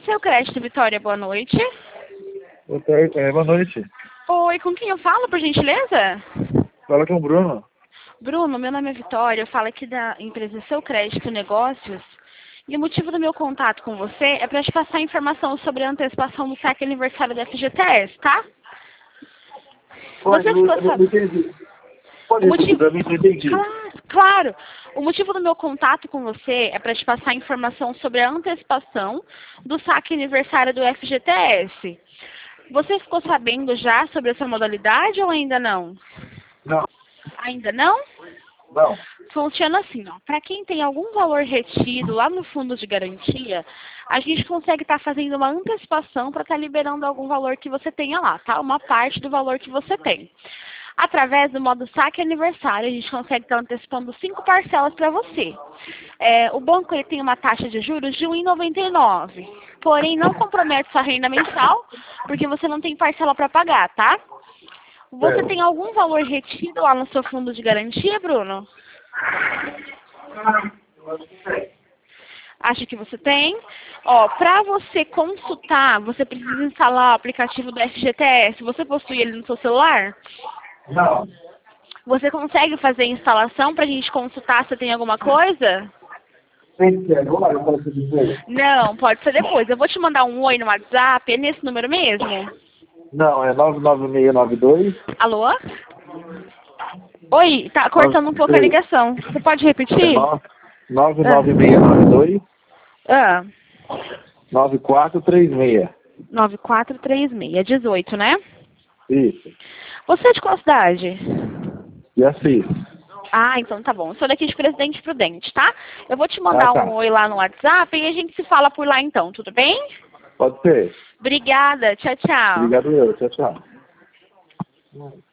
Seu Crédito, Vitória, boa noite. Boa noite. Oi, com quem eu falo, por gentileza? Fala com o Bruno. Bruno, meu nome é Vitória, eu falo aqui da empresa Seu Crédito Negócios. E o motivo do meu contato com você é para te passar informação sobre a antecipação do saque aniversário da FGTS, tá? Você ficou sabendo? Entendi. Pode repetir pra mim, não entendi. Claro. O motivo do meu contato com você é para te passar informação sobre a antecipação do saque aniversário do FGTS. Você ficou sabendo já sobre essa modalidade ou ainda não? Não. Ainda não? Não. Funciona assim, ó. Para quem tem algum valor retido lá no fundo de garantia, a gente consegue estar fazendo uma antecipação para estar liberando algum valor que você tenha lá, tá? Uma parte do valor que você tem. Através do modo saque aniversário, a gente consegue estar antecipando 5 parcelas para você. O banco ele tem uma taxa de juros de R$ 1,99. Porém, não compromete sua renda mensal, porque você não tem parcela para pagar, tá? Você tem algum valor retido lá no seu fundo de garantia, Bruno? Acha que você tem? Ó, para você consultar, você precisa instalar o aplicativo do FGTS. Você possui ele no seu celular? Não. Você consegue fazer a instalação para a gente consultar se tem alguma coisa? Tem que ser agora, eu posso dizer? Não, pode ser depois. Eu vou te mandar um oi no WhatsApp. É nesse número mesmo? Não, é 99692. Alô? Oi, tá cortando um pouco a ligação. Você pode repetir? 99692 Ah, 9436. 9436, 18, né? Isso. Você é de qual cidade? E assim. Ah, então tá bom. Eu sou daqui de Presidente Prudente, tá? Eu vou te mandar tá. um oi lá no WhatsApp e a gente se fala por lá então, tudo bem? Pode ser. Obrigada. Tchau, tchau. Obrigado eu. Tchau, tchau.